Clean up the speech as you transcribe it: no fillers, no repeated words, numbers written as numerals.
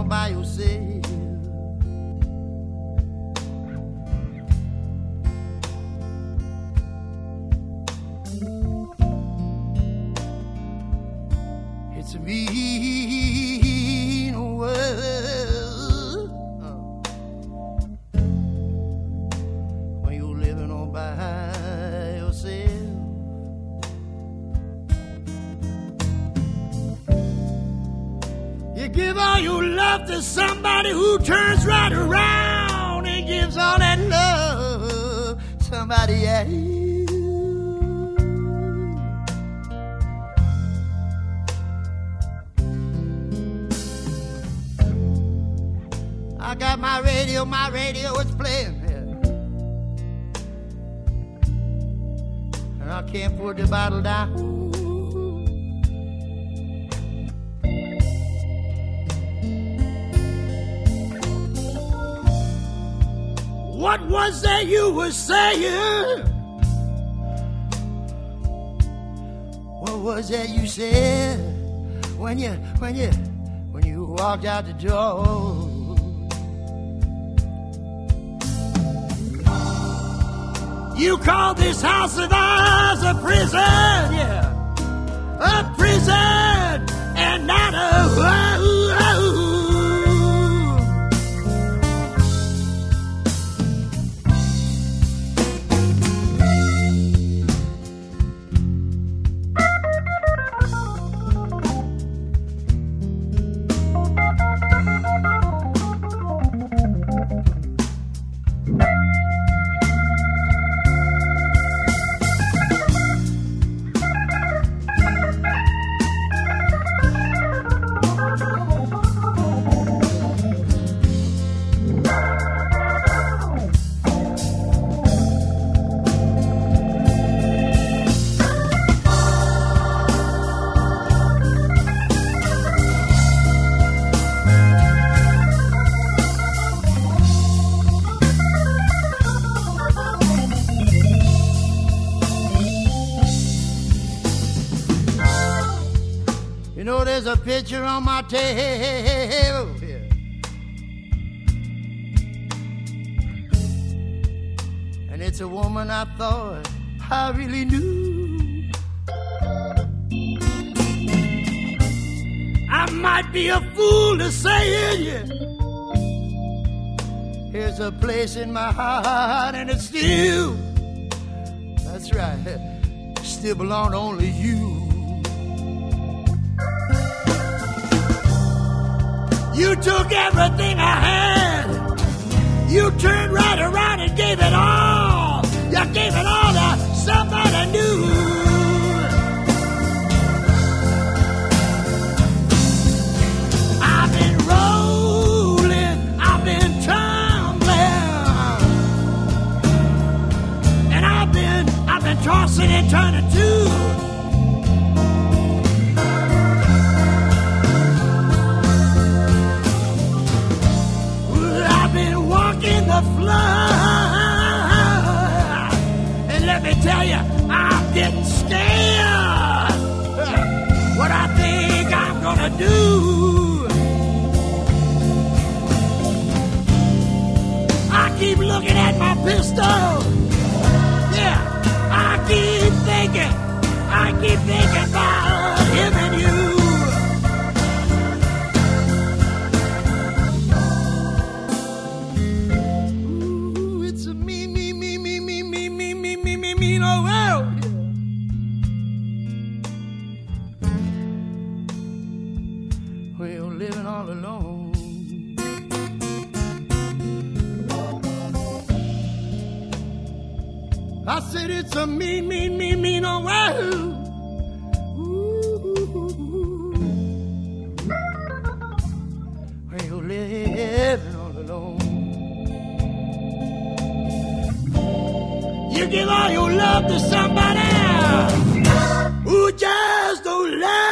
by yourself. It's a mean world when you're living all by yourself. You give all your love to somebody who turns right around and gives all that love to somebody else. I got my radio is playing here. And I can't put the bottle down. What was that you were saying? What was that you said when you walked out the door? You call this house of ours a prison, yeah, a prison and not a There's a picture on my table here. And it's a woman I thought I really knew. I might be a fool to say it, yeah. Here's a place in my heart and it's still, that's right, still belong to only you. You took everything I had. You turned right around and gave it all. You gave it all to somebody new. I've been rolling, I've been tumbling, and I've been tossing and turning too. In the flood, and let me tell you, I'm getting scared. What I think I'm gonna do? I keep looking at my pistol. Yeah, I keep thinking about him and you. I said it's a mean old world. Where you're living all alone. You give all your love to somebody who just don't love